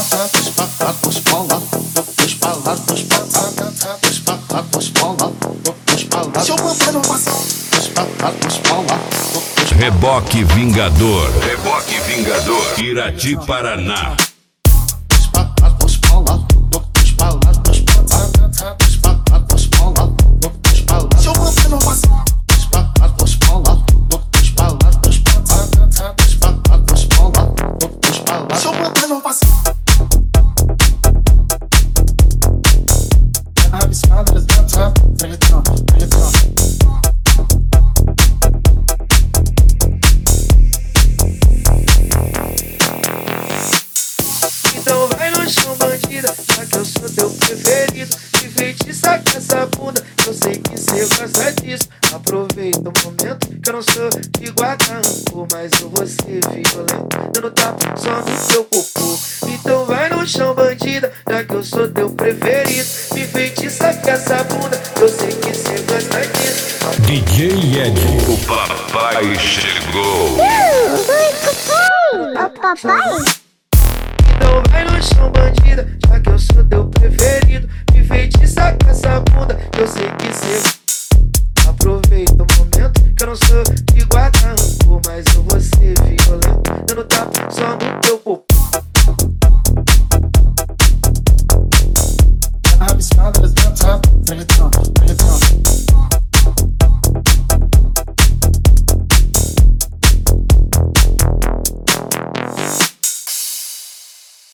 Reboque Vingador. Reboque Vingador. Irati, Paraná. Então vai no chão, bandida, já que eu sou teu preferido. Me feitiça com essa bunda, eu sei que cê gosta disso. Aproveita o momento, que eu não sou de guardar rancor, mas eu vou ser violento, dando tapa só no teu popô. Então vai no chão, bandida, já que eu sou teu preferido. Me feitiça com essa bunda, eu sei que cê gosta disso. DJ Ed. O papai chegou. O papai? Então vai no chão, bandida, já que eu sou teu preferido. Me feitiça com essa bunda, eu sei que cê aproveita o momento, que eu não sou de guardar rancor, mas eu vou ser violento, dando tapa só no teu popô. I'll be smiling as that top, bring it on.